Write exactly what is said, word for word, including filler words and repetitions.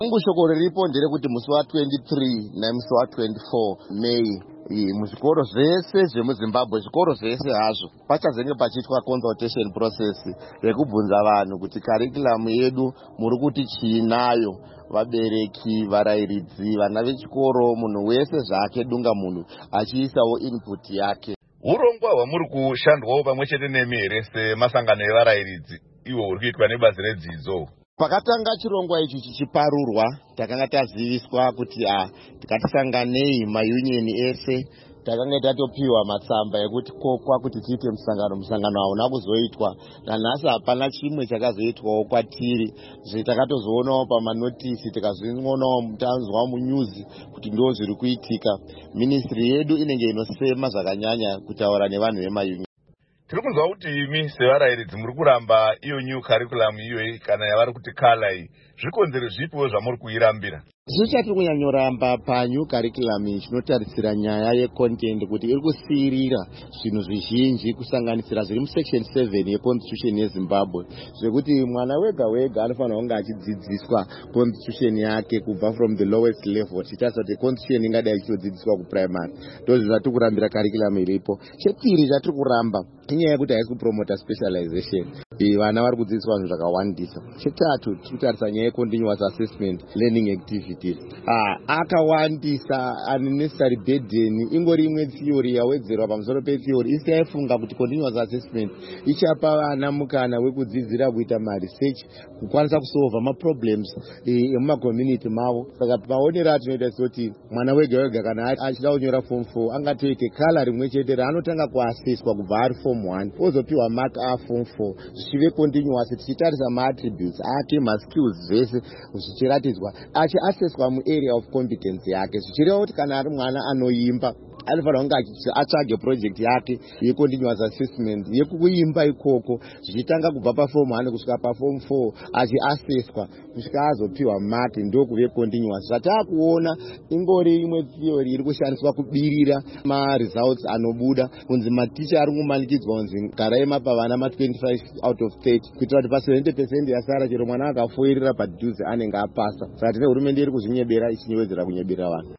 Shoko riripo nderekuti musi wa twenty-three nemusi wa twenty-four May muzvikoro zvese zvemuZimbabwe, zvikoro zvese hazvo pachazenge pachiitwa consultation process rekubvunza vanhu kuti curriculum yedu muri kuti chiinayo, vabereki, varairidzi, vana vechikoro, munhu wese zvake dunga munhu achiisawo input yake. Urongwa hwamuri kushandwawo pamwe chete nemi here semasangano evarairidzi iwo uri kuitwa nebazi redzidzo? Pakatanga chirongwa ichi chichiparurwa, takanga taziviswa kuti ah tikatisanganei maunioni ese, takanga tatopiwa matsamba ekuti kokwa kuti tiite musangano, musangano hauna kuzoitwa. Nanhasi hapana chimwe chakazoitwawo kwatiri. Takatozoonawo pamanotisi, tikazvionawo tanzwa munyuzi kuti ndo zviri kuitika. Ministry yedu inenge inosema zvakanyanya kutaura nevanhu vemaunioni. Tiri kunzwa kuti imi sevarairidzi muri kuramba iyo new curriculum iyoyi kana yavari kuti kala iyi, zvikonzero zvipiwo zvamuri kuirambira? Zvichati kunyanyoramba panew curriculum iyi chinotarisira nyaya yecontent kuti iri kusiyirira zvinhu zvizhinji kusanganisira zviri musection seven yeconstitution yeZimbabwe, zvekuti mwana wega wega anofanira kunge achidzidziswa constitution yake kubva from the lowest level, tichitarisa kuti constitution ingadai ichidzidziswa kuprimary. Ndozvo zvatiri kurambira curriculum iripo. Chepiri chatiri kuramba inyaya yekuti haisi kupromota specialization. Vana vari kudzidziswa zvinhu zvakawandisa. Chitatu tiri kutarisa nyaya yecontinuous assessment learning activities. Ah, akawandisa unnecessary burden, ingori imwe theory yawedzerwa pamusoro petheory. Isi yaifunga kuti continuous assessment ichapa vana mukana wekudzidzira kuita maresearch, kukwanisa kusolva maproblems emumacommunity mavo. Saka maonero atinoita sekuti mwana wega wega kana achida kunyora form four angatoite kala rimwe chete raanotanga kuassesswa kubva ari form one ozopiwa mark a form four zvichive continuous, tichitarisa maattributes ake, maskills zvese zvichiratidzwa, achiassesswa muarea of competence yake, zvichireva kuti kana ari mwana anoimba anofanira kunge atsvage project yake yecontinuous assessment yekuimba ikoko, zvichitanga kubva paform one kusvika paform four, achiassesswa kusvika azopiwa mark, ndokuve continuous. Zvatakuona ingori imwe theory iri kushandiswa kubirira maresults anobuda, kunzi maticha ari kumanikidzwa kunzi garaima pavana ma twenty-five out of thirty kuitira kuti pa seventy percent yasara chero mwana akafoirira padhuze anenge apasa. Saka tine hurumende iri kuzvinyebera ichinyewedzera kunyebera vanhu.